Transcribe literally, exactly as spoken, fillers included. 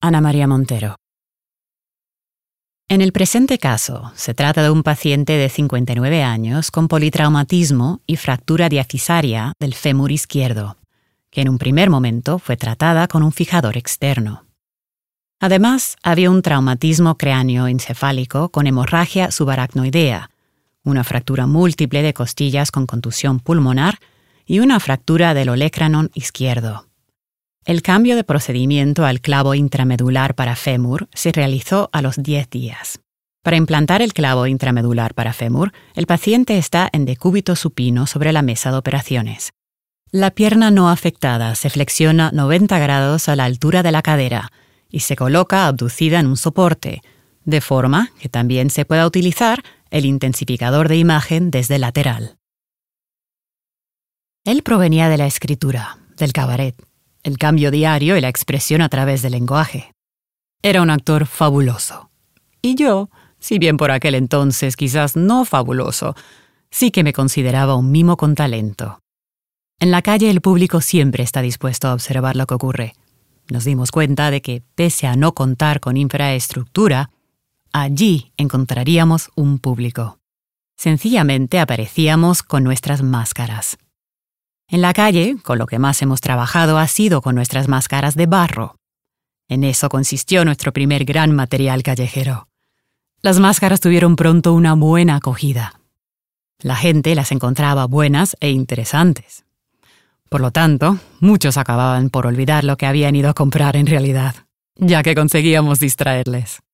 Ana María Montero. En el presente caso, se trata de un paciente de cincuenta y nueve años con politraumatismo y fractura diafisaria del fémur izquierdo, que en un primer momento fue tratada con un fijador externo. Además, había un traumatismo cráneo-encefálico con hemorragia subaracnoidea, una fractura múltiple de costillas con contusión pulmonar y una fractura del olecranon izquierdo. El cambio de procedimiento al clavo intramedular para fémur se realizó a los diez días. Para implantar el clavo intramedular para fémur, el paciente está en decúbito supino sobre la mesa de operaciones. La pierna no afectada se flexiona noventa grados a la altura de la cadera y se coloca abducida en un soporte, de forma que también se pueda utilizar el intensificador de imagen desde lateral. Él provenía de la escritura, del cabaret, el cambio diario y la expresión a través del lenguaje. Era un actor fabuloso. Y yo, si bien por aquel entonces quizás no fabuloso, sí que me consideraba un mimo con talento. En la calle el público siempre está dispuesto a observar lo que ocurre. Nos dimos cuenta de que, pese a no contar con infraestructura, allí encontraríamos un público. Sencillamente aparecíamos con nuestras máscaras. En la calle, con lo que más hemos trabajado ha sido con nuestras máscaras de barro. En eso consistió nuestro primer gran material callejero. Las máscaras tuvieron pronto una buena acogida. La gente las encontraba buenas e interesantes. Por lo tanto, muchos acababan por olvidar lo que habían ido a comprar en realidad, ya que conseguíamos distraerles.